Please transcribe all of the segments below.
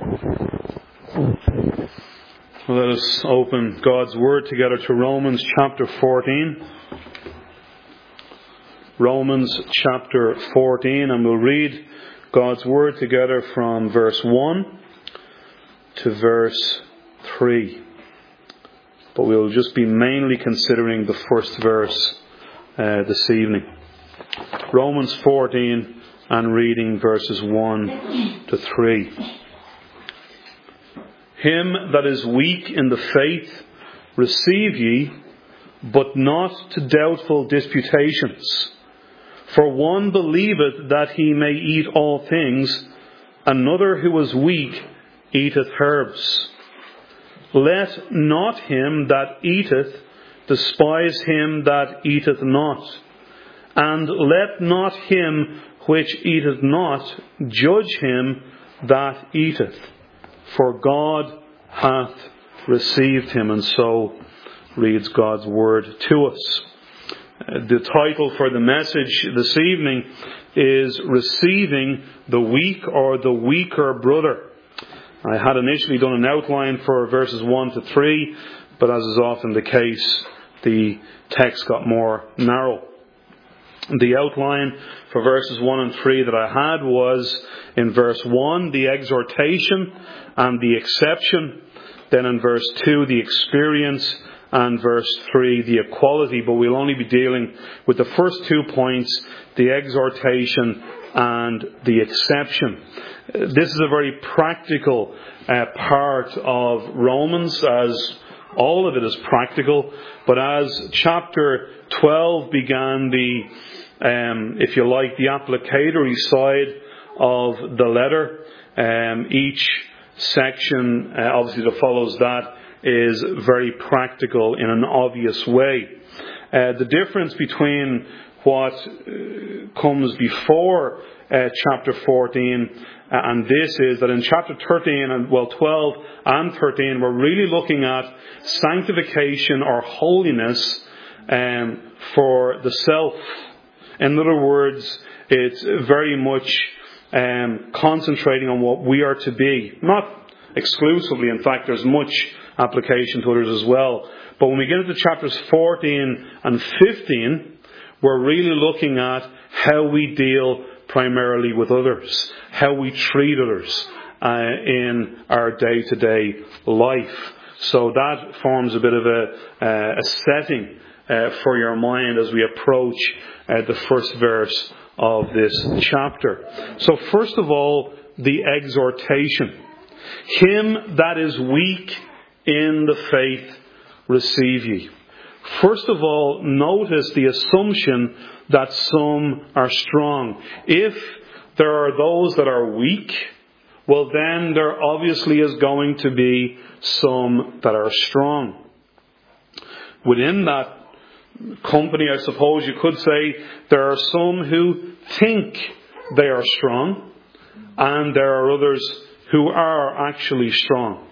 Let us open God's Word together to Romans chapter 14. Romans chapter 14, and we'll read God's Word together from verse 1 to verse 3. But we'll just be mainly considering the first verse this evening. Romans 14 and reading verses 1 to 3. Him that is weak in the faith receive ye, but not to doubtful disputations. For one believeth that he may eat all things, another who is weak eateth herbs. Let not him that eateth despise him that eateth not, and let not him which eateth not judge him that eateth. For God hath received him. And so reads God's Word to us. The title for the message this evening is Receiving the Weak or the Weaker Brother. I had initially done an outline for verses 1 to 3, but as is often the case, the text got more narrow. The outline for verses 1 and 3 that I had was in verse 1, the exhortation and the exception. Then in verse 2, the experience. And verse 3, the equality. But we'll only be dealing with the first 2 points, the exhortation and the exception. This is a very practical part of Romans, as all of it is practical. But as chapter 12 began the if you like, the applicatory side of the letter. Each section, obviously, that follows that is very practical in an obvious way. The difference between what comes before chapter 14 and this is that in chapter 12 and 13, we're really looking at sanctification or holiness for the self. In other words, it's very much concentrating on what we are to be. Not exclusively, in fact, there's much application to others as well. But when we get into chapters 14 and 15, we're really looking at how we deal primarily with others, how we treat others in our day-to-day life. So that forms a bit of a setting for your mind as we approach the first verse of this chapter. So first of all, the exhortation. Him that is weak in the faith receive ye. First of all, notice the assumption that some are strong. If there are those that are weak, well then there obviously is going to be some that are strong. Within that company, I suppose you could say, there are some who think they are strong, and there are others who are actually strong.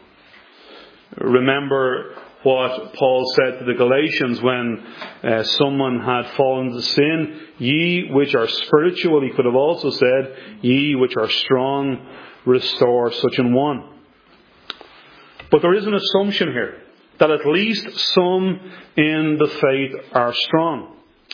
Remember what Paul said to the Galatians when someone had fallen to sin. Ye which are spiritual, he could have also said, ye which are strong, restore such an one. But there is an assumption here that at least some in the faith are strong.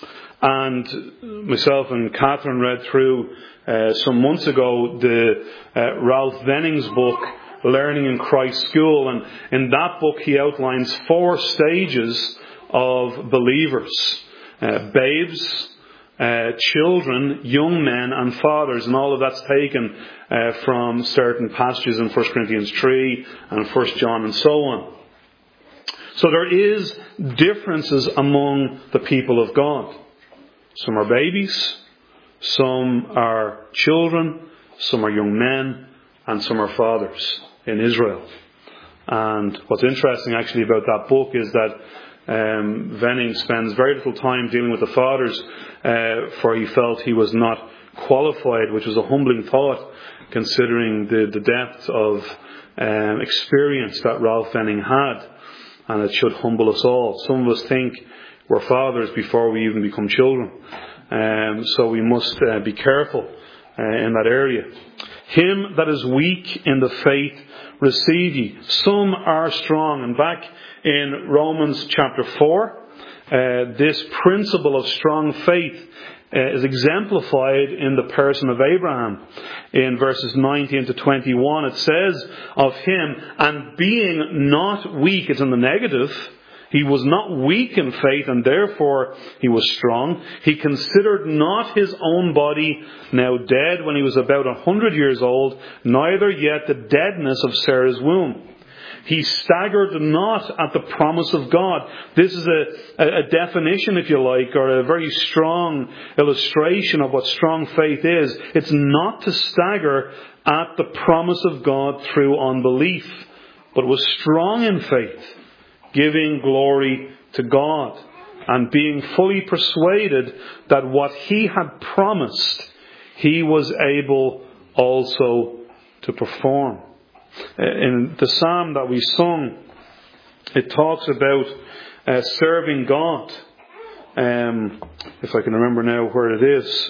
And myself and Catherine read through some months ago the Ralph Venning's book, Learning in Christ's School. And in that book he outlines 4 stages of believers. Babes, children, young men and fathers. And all of that's taken from certain passages in 1 Corinthians 3 and 1 John and so on. So there is differences among the people of God. Some are babies, some are children, some are young men, and some are fathers in Israel. And what's interesting actually about that book is that Venning spends very little time dealing with the fathers, for he felt he was not qualified, which was a humbling thought considering the depth of experience that Ralph Venning had. And it should humble us all. Some of us think we're fathers before we even become children. So we must be careful in that area. Him that is weak in the faith receive ye. Some are strong. And back in Romans chapter 4, this principle of strong faith is exemplified in the person of Abraham. In verses 19 to 21, it says of him, and being not weak, it's in the negative, he was not weak in faith, and therefore he was strong. He considered not his own body now dead when he was about 100 years old, neither yet the deadness of Sarah's womb. He staggered not at the promise of God. This is a definition, if you like, or a very strong illustration of what strong faith is. It's not to stagger at the promise of God through unbelief, but was strong in faith, giving glory to God, and being fully persuaded that what he had promised, he was able also to perform. In the psalm that we sung, it talks about serving God. If I can remember now where it is.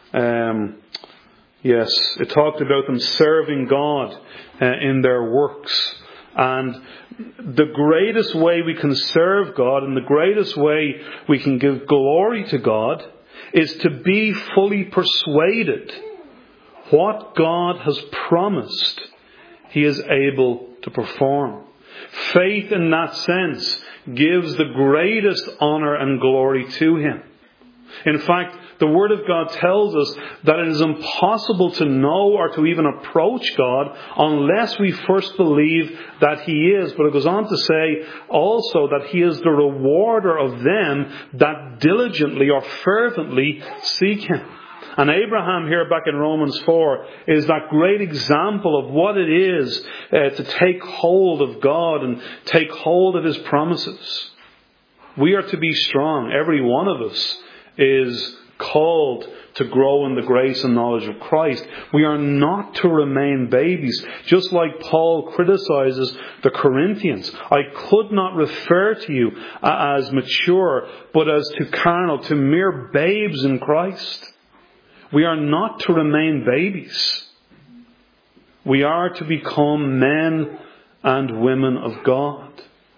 Yes, it talked about them serving God in their works. And the greatest way we can serve God and the greatest way we can give glory to God is to be fully persuaded what God has promised, he is able to perform. Faith in that sense gives the greatest honour and glory to him. In fact, the Word of God tells us that it is impossible to know or to even approach God unless we first believe that he is. But it goes on to say also that he is the rewarder of them that diligently or fervently seek him. And Abraham here back in Romans 4 is that great example of what it is to take hold of God and take hold of his promises. We are to be strong. Every one of us is called to grow in the grace and knowledge of Christ. We are not to remain babies. Just like Paul criticizes the Corinthians. I could not refer to you as mature, but as to carnal, to mere babes in Christ. We are not to remain babies. We are to become men and women of God.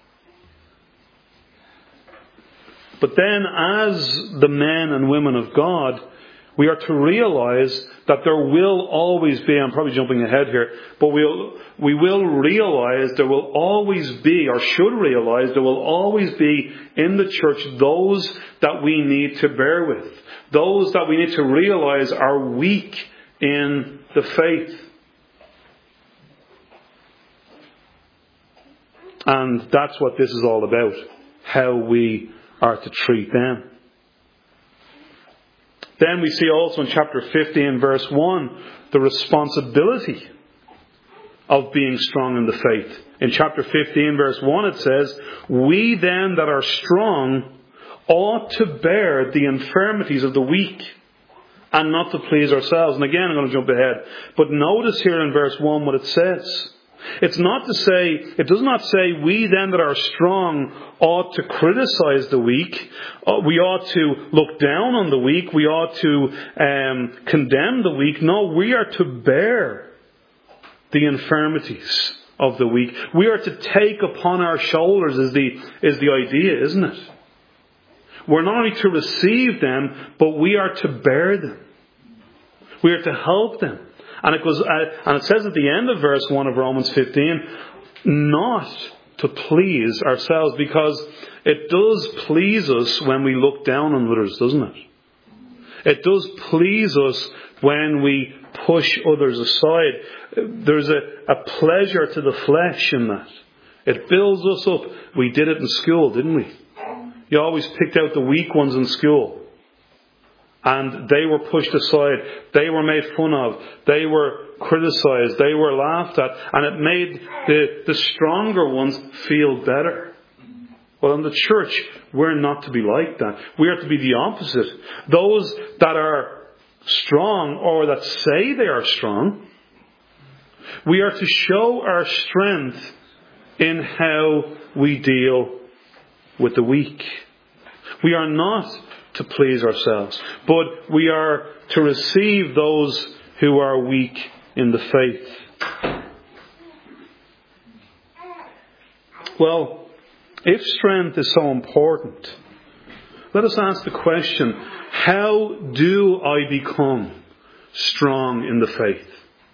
But then as the men and women of God, we are to realize that there will always be, I'm probably jumping ahead here, but we will realize there will always be, or should realize there will always be in the church those that we need to bear with. Those that we need to realize are weak in the faith. And that's what this is all about. How we are to treat them. Then we see also in chapter 15 verse 1 the responsibility of being strong in the faith. In chapter 15 verse 1 it says, we then that are strong ought to bear the infirmities of the weak and not to please ourselves. And again I'm going to jump ahead. But notice here in verse 1 what it says. It does not say we then that are strong ought to criticize the weak. We ought to look down on the weak. We ought to condemn the weak. No, we are to bear the infirmities of the weak. We are to take upon our shoulders is the idea, isn't it? We're not only to receive them, but we are to bear them. We are to help them. And it says at the end of verse 1 of Romans 15, not to please ourselves, because it does please us when we look down on others, doesn't it? It does please us when we push others aside. There's a pleasure to the flesh in that. It builds us up. We did it in school, didn't we? You always picked out the weak ones in school. And they were pushed aside. They were made fun of. They were criticized. They were laughed at. And it made the stronger ones feel better. Well, in the church, we're not to be like that. We are to be the opposite. Those that are strong, or that say they are strong, we are to show our strength in how we deal with the weak. We are not to please ourselves, but we are to receive those who are weak in the faith. Well, if strength is so important, let us ask the question, how do I become strong in the faith?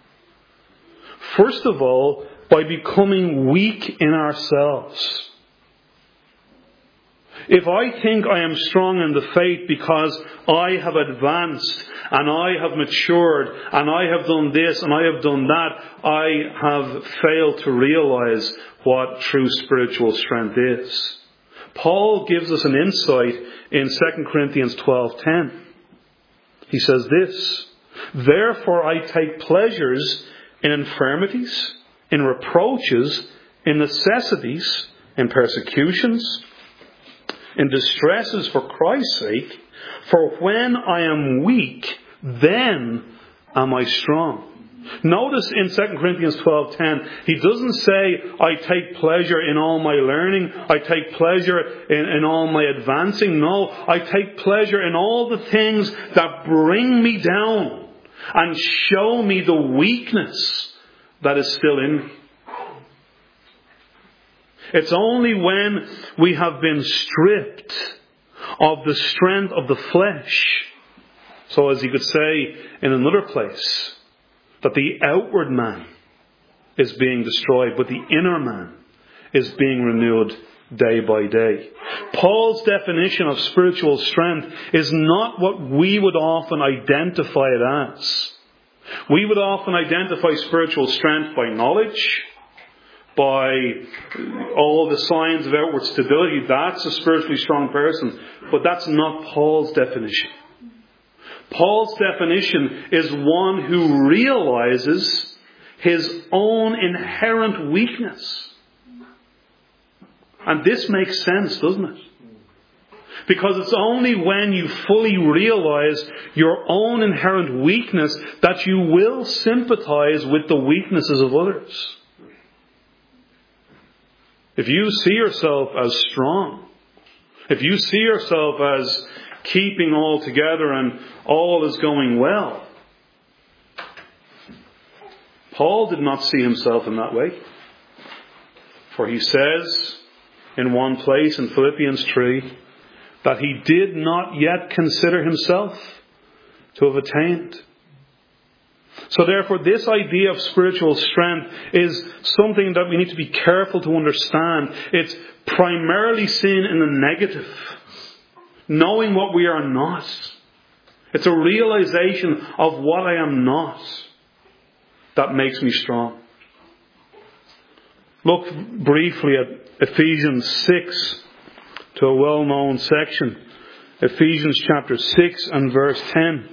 First of all, by becoming weak in ourselves. If I think I am strong in the faith because I have advanced and I have matured and I have done this and I have done that, I have failed to realize what true spiritual strength is. Paul gives us an insight in 2 Corinthians 12:10. He says this, "Therefore I take pleasures in infirmities, in reproaches, in necessities, in persecutions, in distresses for Christ's sake, for when I am weak, then am I strong." Notice in 2 Corinthians 12:10, he doesn't say, I take pleasure in all my learning, I take pleasure in all my advancing. No, I take pleasure in all the things that bring me down and show me the weakness that is still in me. It's only when we have been stripped of the strength of the flesh, so as he could say in another place, that the outward man is being destroyed, but the inner man is being renewed day by day. Paul's definition of spiritual strength is not what we would often identify it as. We would often identify spiritual strength by knowledge, by all the signs of outward stability. That's a spiritually strong person. But that's not Paul's definition. Paul's definition is one who realizes his own inherent weakness. And this makes sense, doesn't it? Because it's only when you fully realize your own inherent weakness that you will sympathize with the weaknesses of others. If you see yourself as strong, if you see yourself as keeping all together and all is going well, Paul did not see himself in that way. For he says in one place in Philippians 3 that he did not yet consider himself to have attained. So therefore, this idea of spiritual strength is something that we need to be careful to understand. It's primarily seen in the negative, knowing what we are not. It's a realization of what I am not that makes me strong. Look briefly at Ephesians 6, to a well-known section. Ephesians chapter 6 and verse 10.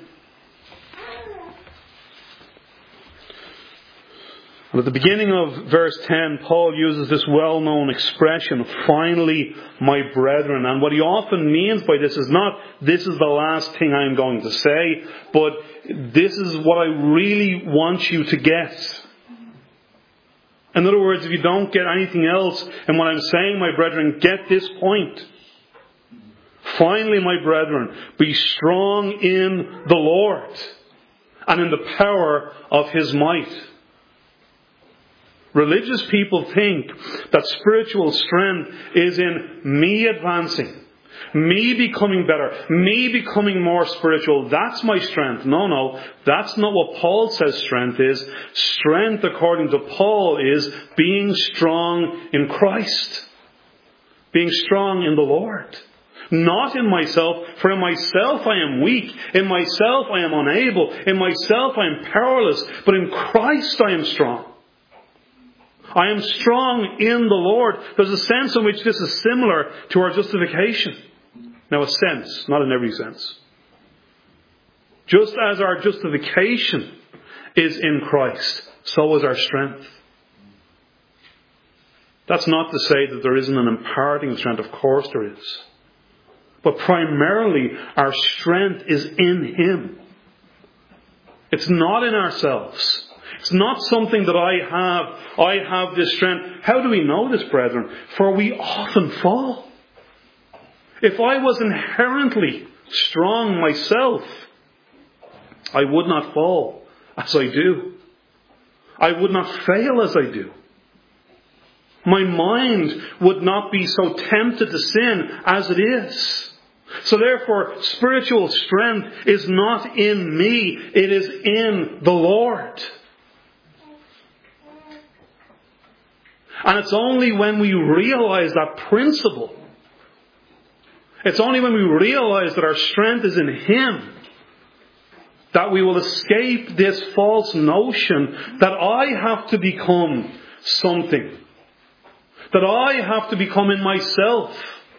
And at the beginning of verse 10, Paul uses this well-known expression, "Finally, my brethren." And what he often means by this is not, this is the last thing I'm going to say, but this is what I really want you to get. In other words, if you don't get anything else in what I'm saying, my brethren, get this point. Finally, my brethren, be strong in the Lord and in the power of His might. Religious people think that spiritual strength is in me advancing, me becoming better, me becoming more spiritual. That's my strength. No, that's not what Paul says strength is. Strength, according to Paul, is being strong in Christ, being strong in the Lord. Not in myself, for in myself I am weak, in myself I am unable, in myself I am powerless, but in Christ I am strong. I am strong in the Lord. There's a sense in which this is similar to our justification. Now, a sense, not in every sense. Just as our justification is in Christ, so is our strength. That's not to say that there isn't an imparting of strength. Of course there is. But primarily, our strength is in Him. It's not in ourselves. It's not something that I have. I have this strength. How do we know this, brethren? For we often fall. If I was inherently strong myself, I would not fall as I do. I would not fail as I do. My mind would not be so tempted to sin as it is. So therefore, spiritual strength is not in me, it is in the Lord. And it's only when we realize that principle, it's only when we realize that our strength is in Him, that we will escape this false notion that I have to become something, that I have to become in myself.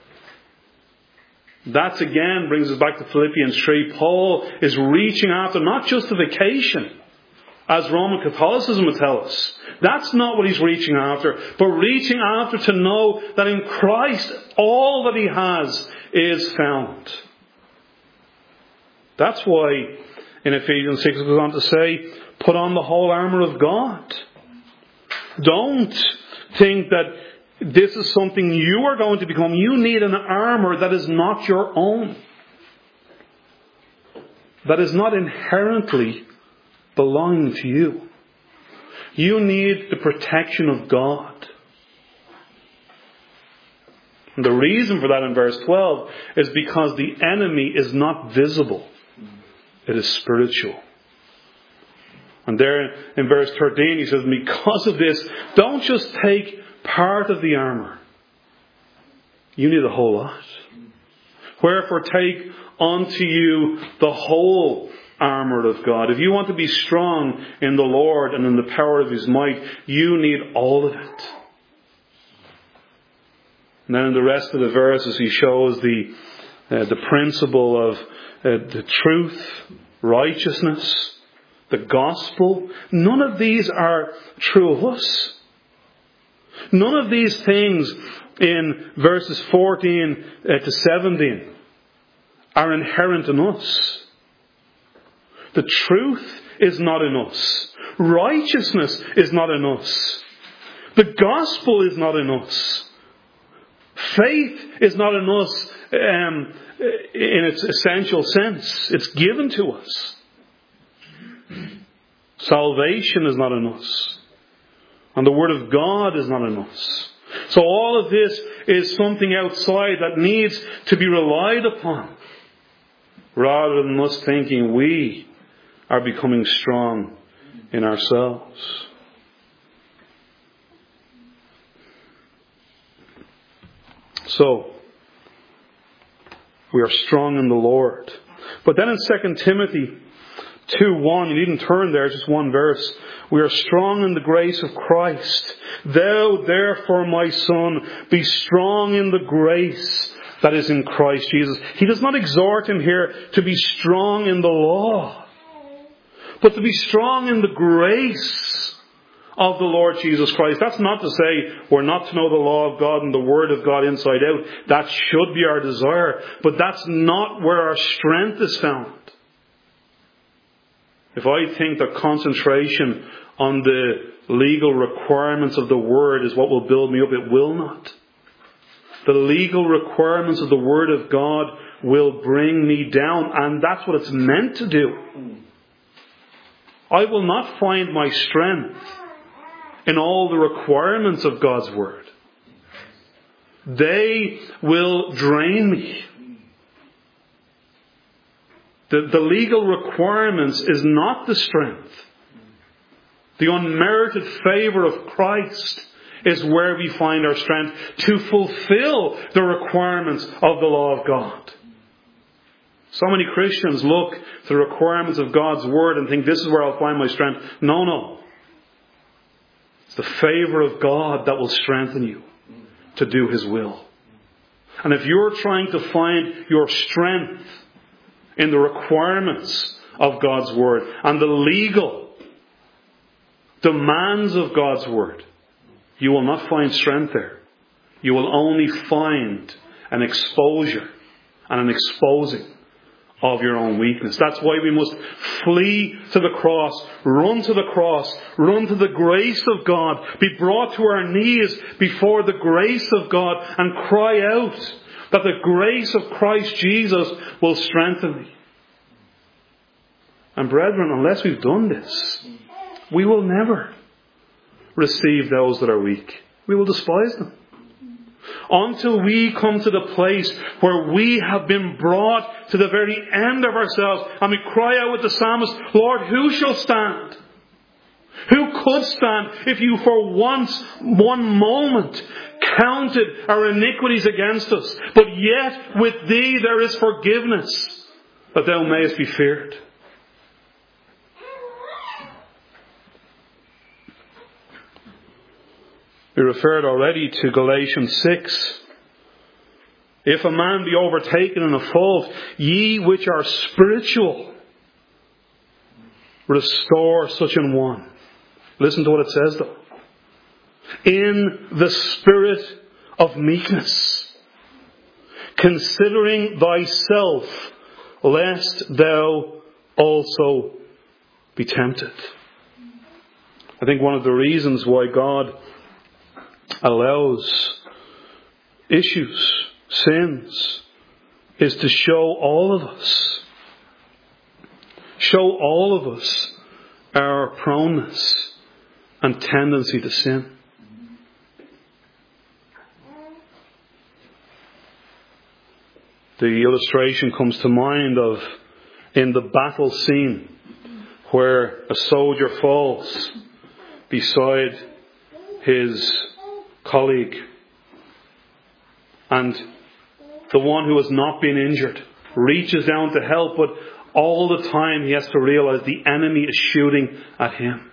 That again brings us back to Philippians 3. Paul is reaching after not justification, as Roman Catholicism would tell us. That's not what he's reaching after, but reaching after to know that in Christ all that he has is found. That's why in Ephesians 6 it goes on to say, put on the whole armour of God. Don't think that this is something you are going to become. You need an armour that is not your own, that is not inherently belonging to you. You need the protection of God. And the reason for that in verse 12 is because the enemy is not visible. It is spiritual. And there in verse 13 he says, because of this, don't just take part of the armour. You need a whole lot. Wherefore take unto you the whole armour of God. If you want to be strong in the Lord and in the power of His might, you need all of it. And then in the rest of the verses he shows the principle of the truth, righteousness, the gospel. None of these are true of us. None of these things in verses 14 to 17 are inherent in us. The truth is not in us. Righteousness is not in us. The gospel is not in us. Faith is not in us in its essential sense. It's given to us. Salvation is not in us. And the Word of God is not in us. So all of this is something outside that needs to be relied upon, rather than us thinking we are becoming strong in ourselves. So, we are strong in the Lord. But then in 2 Timothy 2:1, you needn't turn there, just one verse. We are strong in the grace of Christ. Thou therefore, my son, be strong in the grace that is in Christ Jesus. He does not exhort him here to be strong in the law, but to be strong in the grace of the Lord Jesus Christ. That's not to say we're not to know the law of God and the Word of God inside out. That should be our desire. But that's not where our strength is found. If I think that concentration on the legal requirements of the Word is what will build me up, it will not. The legal requirements of the Word of God will bring me down, and that's what it's meant to do. I will not find my strength in all the requirements of God's Word. They will drain me. The legal requirements is not the strength. The unmerited favour of Christ is where we find our strength to fulfill the requirements of the law of God. So many Christians look to the requirements of God's Word and think this is where I'll find my strength. No. It's the favour of God that will strengthen you to do His will. And if you're trying to find your strength in the requirements of God's Word and the legal demands of God's Word, you will not find strength there. You will only find an exposure and an exposing of your own weakness. That's why we must flee to the cross, run to the cross, run to the grace of God, be brought to our knees before the grace of God and cry out that the grace of Christ Jesus will strengthen me. And brethren, unless we've done this, we will never receive those that are weak. We will despise them. Until we come to the place where we have been brought to the very end of ourselves and we cry out with the psalmist, Lord, who shall stand? Who could stand if you for once, one moment, counted our iniquities against us? But yet with thee there is forgiveness, that thou mayest be feared. We referred already to Galatians 6. If a man be overtaken in a fault, ye which are spiritual, restore such an one. Listen to what it says though. In the spirit of meekness, considering thyself, lest thou also be tempted. I think one of the reasons why God allows issues, sins, is to show all of us our proneness and tendency to sin. The illustration comes to mind of in the battle scene where a soldier falls beside his colleague, and the one who has not been injured reaches down to help, but all the time he has to realize the enemy is shooting at him.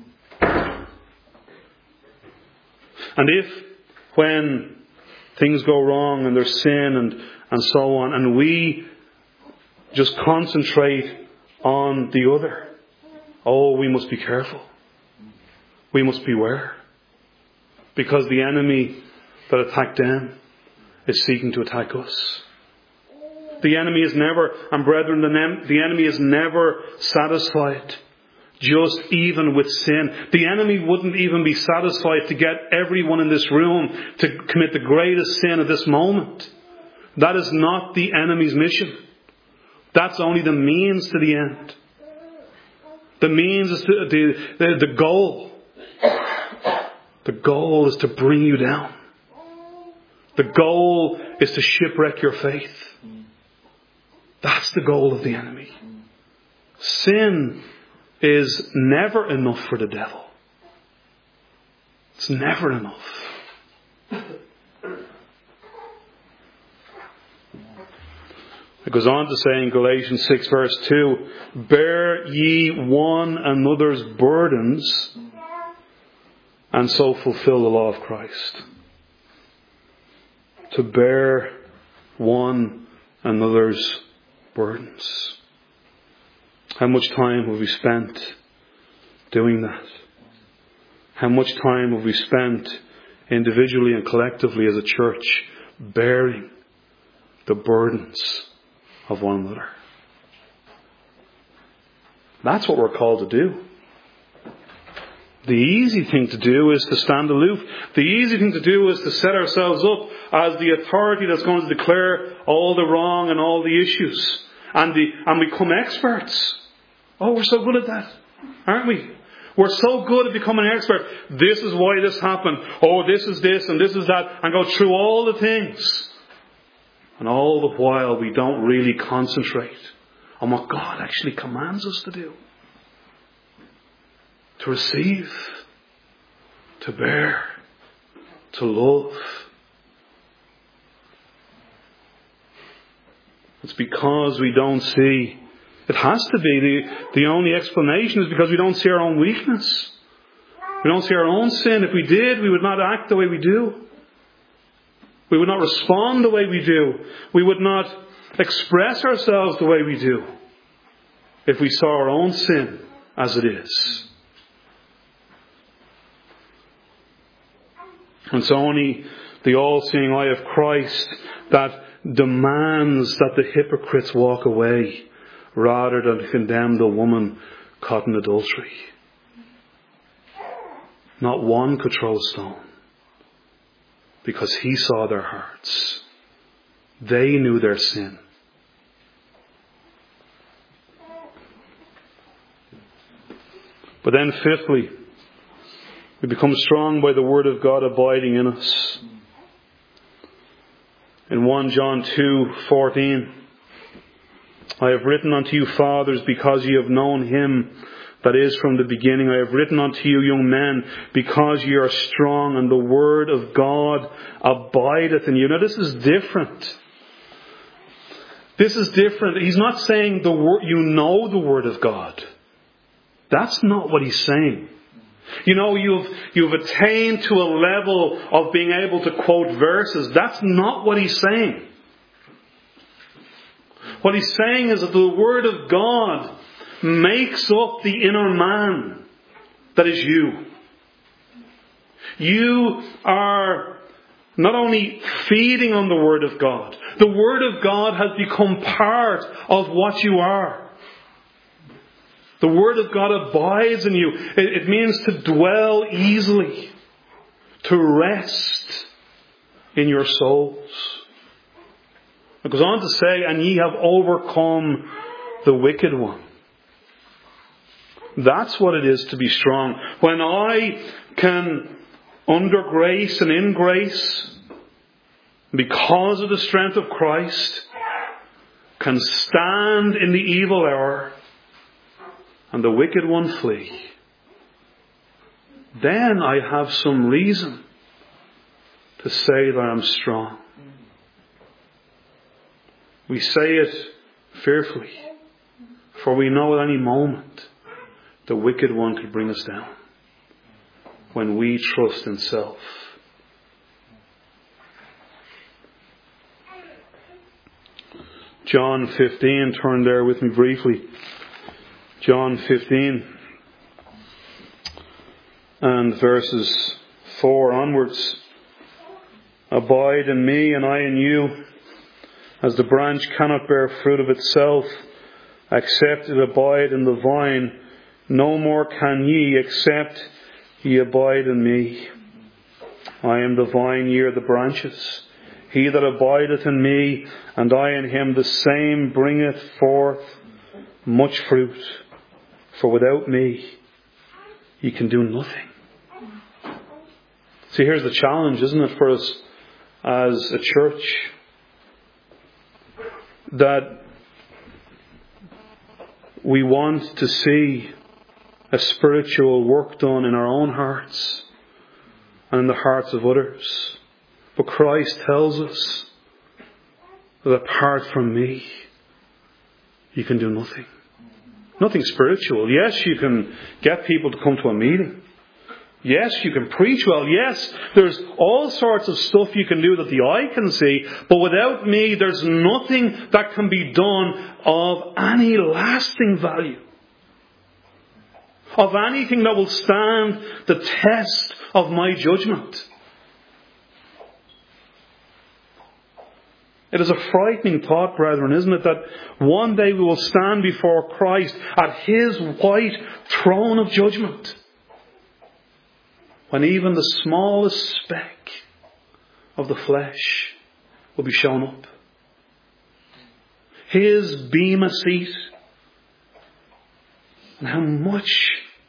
And if, when things go wrong and there's sin and so on, and we just concentrate on the other, we must be careful. We must beware. Because the enemy that attacked them is seeking to attack us. The enemy is never, and brethren, the enemy is never satisfied just even with sin. The enemy wouldn't even be satisfied to get everyone in this room to commit the greatest sin at this moment. That is not the enemy's mission. That's only the means to the end. The means is the goal. The goal is to bring you down. The goal is to shipwreck your faith. That's the goal of the enemy. Sin is never enough for the devil. It's never enough. It goes on to say in Galatians 6 verse 2, bear ye one another's burdens, and so fulfill the law of Christ. To bear one another's burdens. How much time have we spent doing that? How much time have we spent individually and collectively as a church bearing the burdens of one another? That's what we're called to do. The easy thing to do is to stand aloof. The easy thing to do is to set ourselves up as the authority that's going to declare all the wrong and all the issues. And become experts. Oh, we're so good at that, aren't we? We're so good at becoming an expert. This is why this happened. Oh, this is this and this is that. And go through all the things. And all the while we don't really concentrate on what God actually commands us to do. To receive, to bear, to love. It's because we don't see. It has to be. The only explanation is because we don't see our own weakness. We don't see our own sin. If we did, we would not act the way we do. We would not respond the way we do. We would not express ourselves the way we do. If we saw our own sin as it is. It's only the all-seeing eye of Christ that demands that the hypocrites walk away rather than condemn the woman caught in adultery. Not one could throw a stone because he saw their hearts. They knew their sin. But then fifthly, we become strong by the Word of God abiding in us. In 1 John 2:14, I have written unto you, fathers, because ye have known Him that is from the beginning. I have written unto you, young men, because ye are strong, and the Word of God abideth in you. Now this is different. This is different. He's not saying the word, you know the Word of God. That's not what he's saying. You know, you've attained to a level of being able to quote verses. That's not what he's saying. What he's saying is that the Word of God makes up the inner man that is you. You are not only feeding on the Word of God, the Word of God has become part of what you are. The Word of God abides in you. It means to dwell easily, to rest in your souls. It goes on to say, and ye have overcome the wicked one. That's what it is to be strong. When I can, under grace and in grace, because of the strength of Christ, can stand in the evil hour and the wicked one flee, then I have some reason to say that I'm strong. We say it fearfully, for we know at any moment the wicked one could bring us down when we trust in self. John 15, turn there with me briefly. John 15 and verses 4 onwards. Abide in me and I in you, as the branch cannot bear fruit of itself, except it abide in the vine. No more can ye, except ye abide in me. I am the vine, ye are the branches. He that abideth in me, and I in him, the same bringeth forth much fruit. For without me, ye can do nothing. See, here's the challenge, isn't it, for us as a church? That we want to see a spiritual work done in our own hearts and in the hearts of others. But Christ tells us that apart from me, you can do nothing. Nothing spiritual. Yes, you can get people to come to a meeting. Yes, you can preach well. Yes, there's all sorts of stuff you can do that the eye can see. But without me, there's nothing that can be done of any lasting value. Of anything that will stand the test of my judgment. It is a frightening thought, brethren, isn't it, that one day we will stand before Christ at His white throne of judgment, when even the smallest speck of the flesh will be shown up. His bema seat, and how much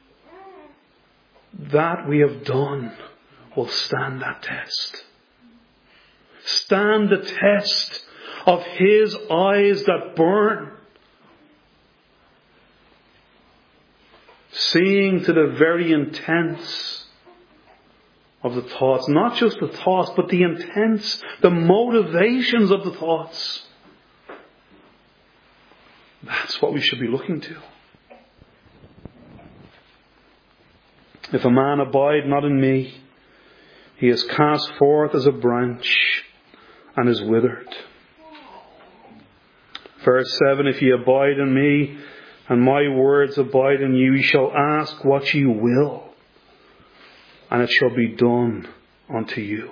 that we have done will stand that test. Stand the test of His eyes that burn, seeing to the very intents of the thoughts. Not just the thoughts, but the intents, the motivations of the thoughts. That's what we should be looking to. If a man abide not in me, he is cast forth as a branch and is withered. Verse 7, if ye abide in me, and my words abide in you, ye shall ask what ye will, and it shall be done unto you.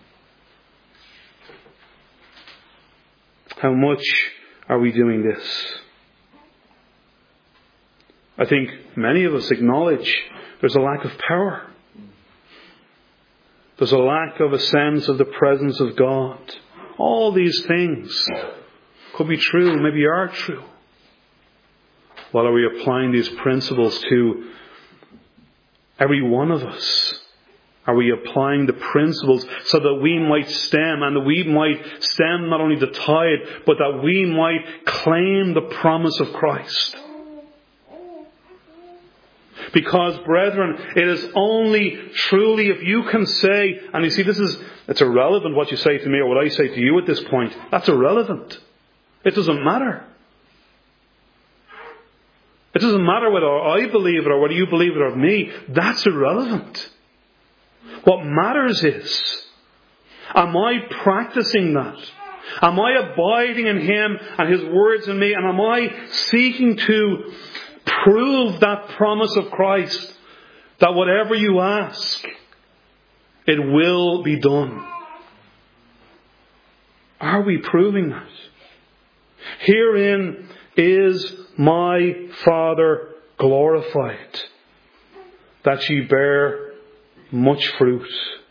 How much are we doing this? I think many of us acknowledge there's a lack of power. There's a lack of a sense of the presence of God. All these things could be true, maybe are true. Well, are we applying these principles to Every one of us. Are we applying the principles so that we might stem, and that we might stem not only the tide, but that we might claim the promise of Christ? Because, brethren, it is only truly if you can say, and you see, it's irrelevant what you say to me or what I say to you at this point. That's irrelevant. It doesn't matter. It doesn't matter whether I believe it or whether you believe it of me. That's irrelevant. What matters is, am I practicing that? Am I abiding in Him and His words in me? And am I seeking to prove that promise of Christ, that whatever you ask, it will be done? Are we proving that? Herein is my Father glorified, that ye bear much fruit.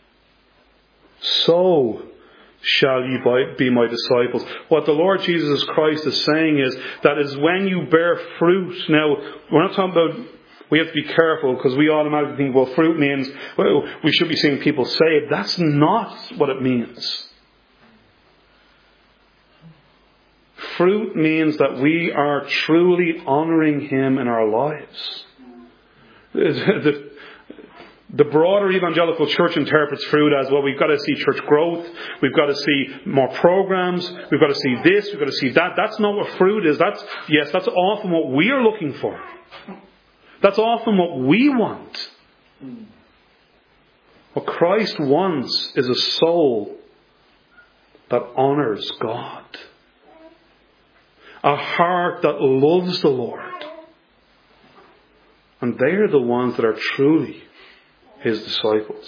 So shall ye be my disciples. What the Lord Jesus Christ is saying is that is when you bear fruit. Now, we're not talking about, we have to be careful because we automatically think, well, fruit means, well, we should be seeing people saved. That's not what it means. Fruit means that we are truly honouring Him in our lives. The broader evangelical church interprets fruit as, well, we've got to see church growth, we've got to see more programs, we've got to see this, we've got to see that. That's not what fruit is. That's often what we are looking for. That's often what we want. What Christ wants is a soul that honours God. A heart that loves the Lord. And they are the ones that are truly His disciples.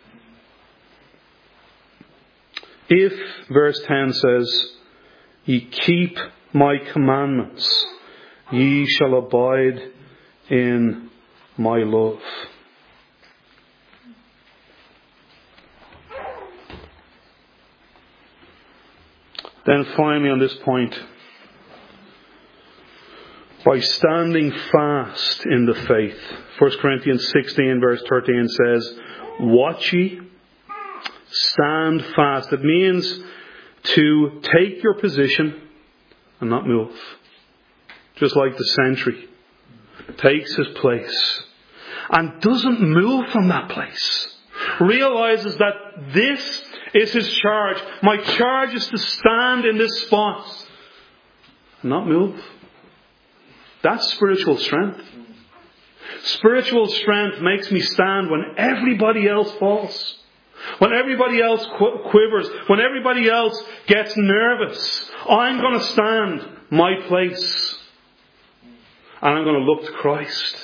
If, verse 10 says, ye keep my commandments, ye shall abide in my love. Then finally on this point, by standing fast in the faith. 1 Corinthians 16 verse 13 says, watch ye, stand fast. It means to take your position and not move. Just like the sentry takes his place and doesn't move from that place. Realizes that this is his charge. My charge is to stand in this spot and not move. That's spiritual strength. Spiritual strength makes me stand when everybody else falls. When everybody else quivers. When everybody else gets nervous. I'm going to stand my place. And I'm going to look to Christ.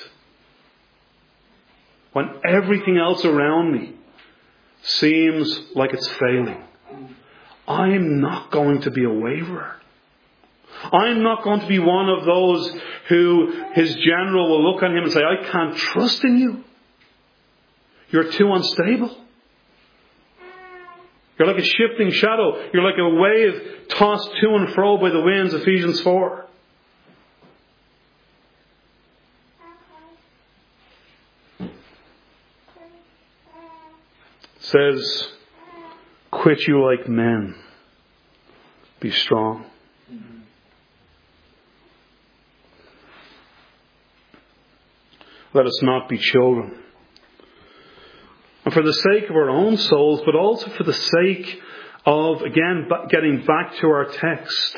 When everything else around me seems like it's failing, I'm not going to be a waverer. I'm not going to be one of those who his general will look at him and say, I can't trust in you. You're too unstable. You're like a shifting shadow. You're like a wave tossed to and fro by the winds, Ephesians 4. It says, quit you like men. Be strong. Let us not be children. And for the sake of our own souls, but also for the sake of, again, getting back to our text,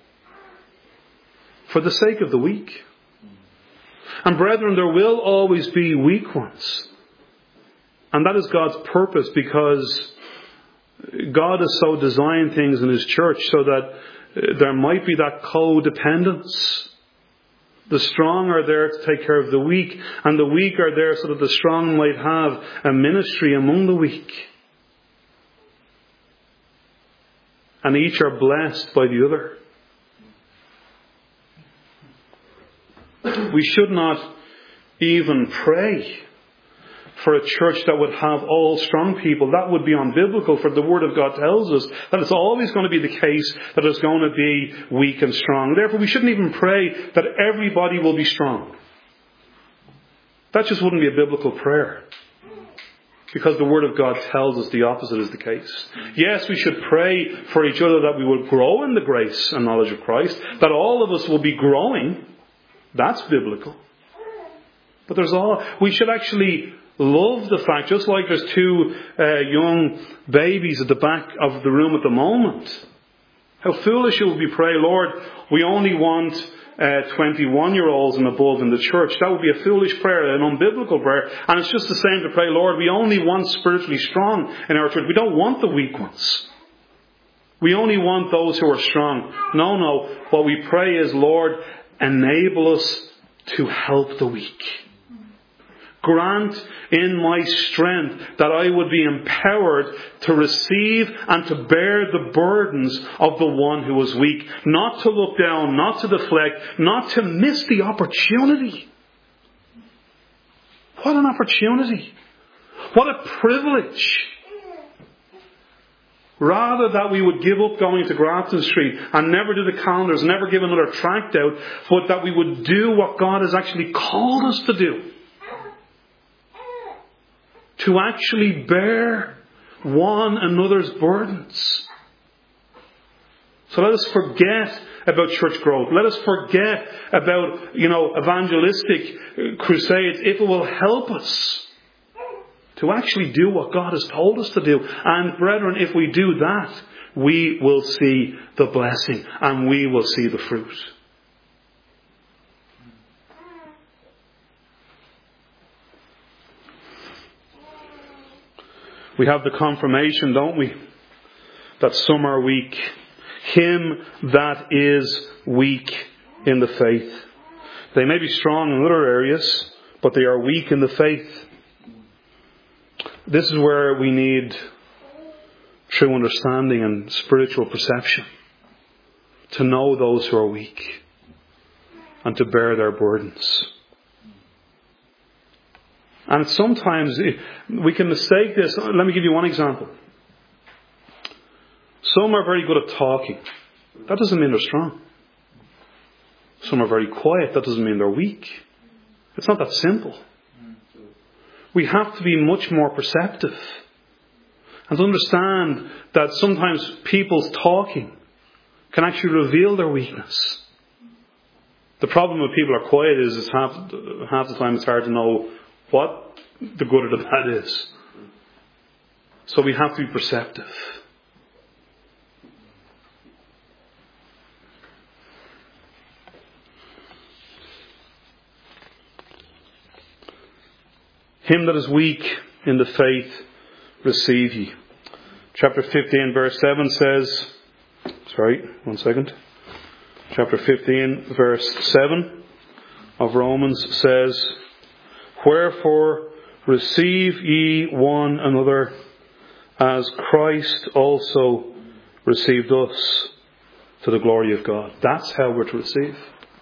for the sake of the weak. And brethren, there will always be weak ones. And that is God's purpose, because God has so designed things in His church so that there might be that codependence. The strong are there to take care of the weak, and the weak are there so that the strong might have a ministry among the weak. And each are blessed by the other. We should not even pray for a church that would have all strong people. That would be unbiblical, for the Word of God tells us that it's always going to be the case that it's going to be weak and strong. Therefore, we shouldn't even pray that everybody will be strong. That just wouldn't be a biblical prayer. Because the Word of God tells us the opposite is the case. Yes, we should pray for each other that we will grow in the grace and knowledge of Christ. That all of us will be growing. That's biblical. But we should actually love the fact, just like there's two young babies at the back of the room at the moment. How foolish it would be pray, Lord, we only want 21-year-olds and above in the church. That would be a foolish prayer, an unbiblical prayer. And it's just the same to pray, Lord, we only want spiritually strong in our church. We don't want the weak ones. We only want those who are strong. No. What we pray is, Lord, enable us to help the weak. Grant in my strength that I would be empowered to receive and to bear the burdens of the one who is weak. Not to look down, not to deflect, not to miss the opportunity. What an opportunity. What a privilege. Rather that we would give up going to Grafton Street and never do the calendars, never give another tract out, but that we would do what God has actually called us to do. To actually bear one another's burdens. So let us forget about church growth. Let us forget about, evangelistic crusades if it will help us to actually do what God has told us to do. And brethren, if we do that, we will see the blessing and we will see the fruit. We have the confirmation, don't we, that some are weak. Him that is weak in the faith. They may be strong in other areas, but they are weak in the faith. This is where we need true understanding and spiritual perception. To know those who are weak and to bear their burdens. And sometimes we can mistake this. Let me give you one example. Some are very good at talking. That doesn't mean they're strong. Some are very quiet. That doesn't mean they're weak. It's not that simple. We have to be much more perceptive. And to understand that sometimes people's talking can actually reveal their weakness. The problem with people are quiet is half the time it's hard to know what the good or the bad is. So we have to be perceptive. Him that is weak in the faith, receive ye. Chapter 15 verse 7 says, Chapter 15 verse 7 of Romans says, wherefore receive ye one another as Christ also received us to the glory of God. That's how we're to receive.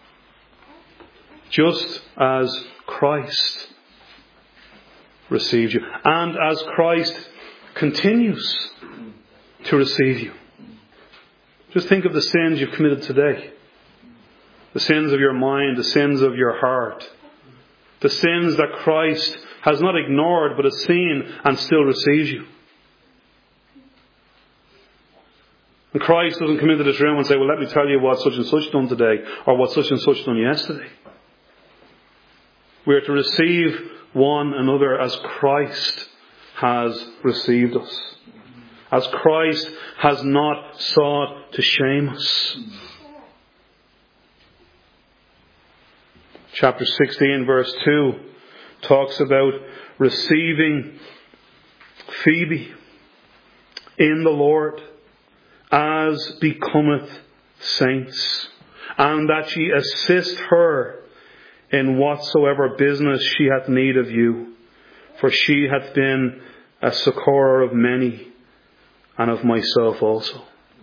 Just as Christ received you. And as Christ continues to receive you. Just think of the sins you've committed today. The sins of your mind, the sins of your heart. The sins that Christ has not ignored but has seen and still receives you. And Christ doesn't come into this room and say, well, let me tell you what such and such done today or what such and such done yesterday. We are to receive one another as Christ has received us. As Christ has not sought to shame us. Chapter 16 verse 2 talks about receiving Phoebe in the Lord as becometh saints, and that ye assist her in whatsoever business she hath need of you, for she hath been a succourer of many, and of myself also.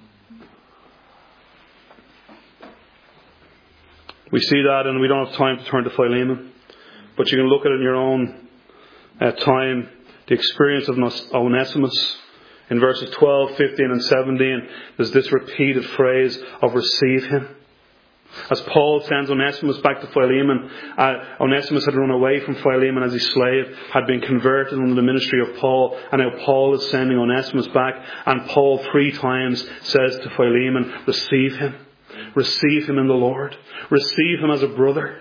We see that, and we don't have time to turn to Philemon, but you can look at it in your own time. The experience of Onesimus in verses 12, 15 and 17, there's this repeated phrase of receive him. As Paul sends Onesimus back to Philemon, Onesimus had run away from Philemon as his slave, had been converted under the ministry of Paul, and now Paul is sending Onesimus back, and Paul 3 times says to Philemon, receive him. Receive him in the Lord. Receive him as a brother.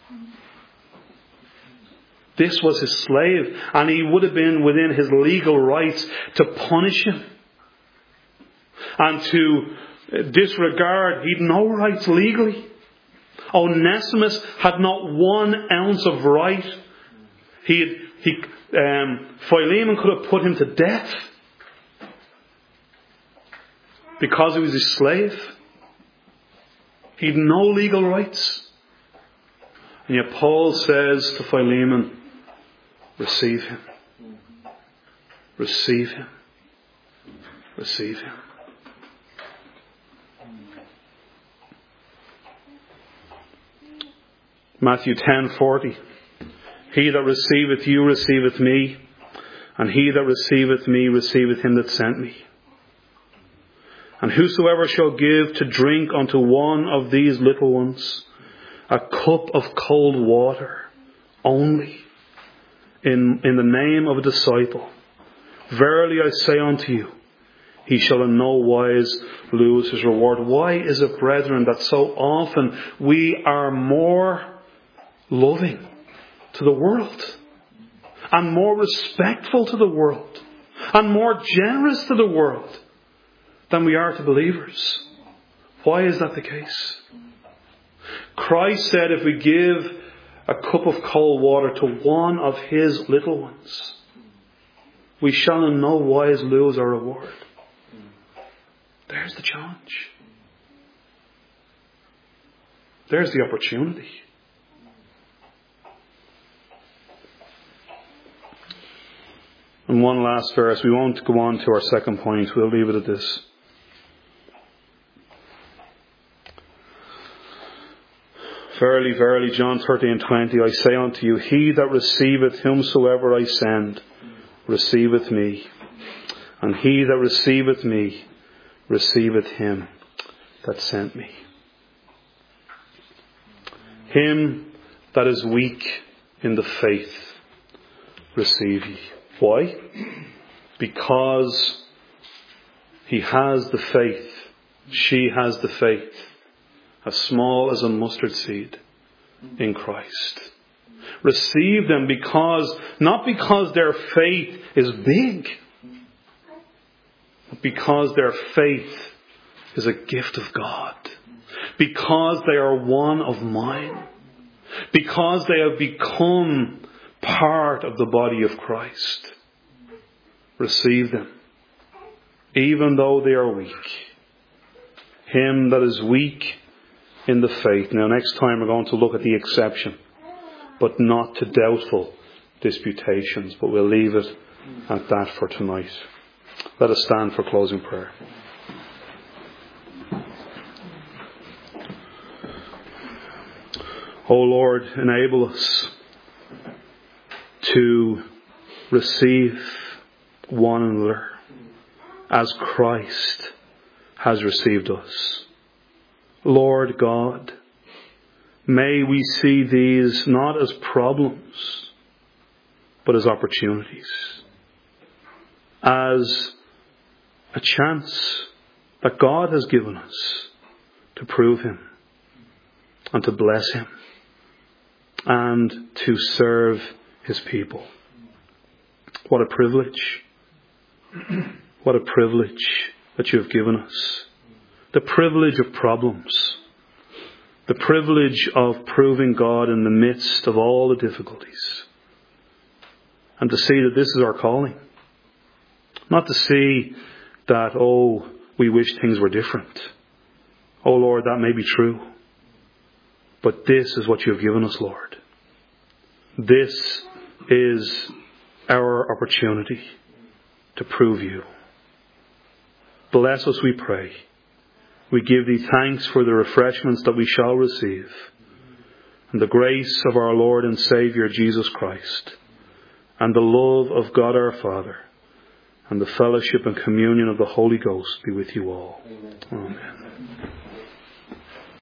This was his slave, and he would have been within his legal rights to punish him and to disregard. He'd no rights legally. Onesimus had not 1 ounce of right. Philemon could have put him to death because he was his slave. He'd no legal rights. And yet Paul says to Philemon, receive him. Receive him. Receive him. Matthew 10:40. He that receiveth you receiveth me, and he that receiveth me receiveth him that sent me. And whosoever shall give to drink unto one of these little ones a cup of cold water only in the name of a disciple, verily I say unto you, he shall in no wise lose his reward. Why is it, brethren, that so often we are more loving to the world and more respectful to the world and more generous to the world than we are to believers? Why is that the case? Christ said if we give a cup of cold water to one of his little ones, we shall in no wise lose our reward. There's the challenge. There's the opportunity. And one last verse. We won't go on to our second point. We'll leave it at this. Verily, verily, John 13:20, I say unto you, he that receiveth whomsoever I send, receiveth me. And he that receiveth me, receiveth him that sent me. Him that is weak in the faith, receive ye. Why? Because he has the faith, she has the faith, as small as a mustard seed in Christ. Receive them not because their faith is big, but because their faith is a gift of God. Because they are one of mine. Because they have become part of the body of Christ. Receive them, even though they are weak. Him that is weak in the faith. Now next time we're going to look at the exception, but not to doubtful disputations. But we'll leave it at that for tonight. Let us stand for closing prayer. O Lord, enable us to receive one another as Christ has received us. Lord God, may we see these not as problems, but as opportunities. As a chance that God has given us to prove him and to bless him and to serve his people. What a privilege. What a privilege that you have given us. The privilege of problems. The privilege of proving God in the midst of all the difficulties. And to see that this is our calling. Not to see that, we wish things were different. Oh Lord, that may be true. But this is what you have given us, Lord. This is our opportunity to prove you. Bless us, we pray. We give thee thanks for the refreshments that we shall receive. And the grace of our Lord and Saviour Jesus Christ. And the love of God our Father. And the fellowship and communion of the Holy Ghost be with you all. Amen. Amen.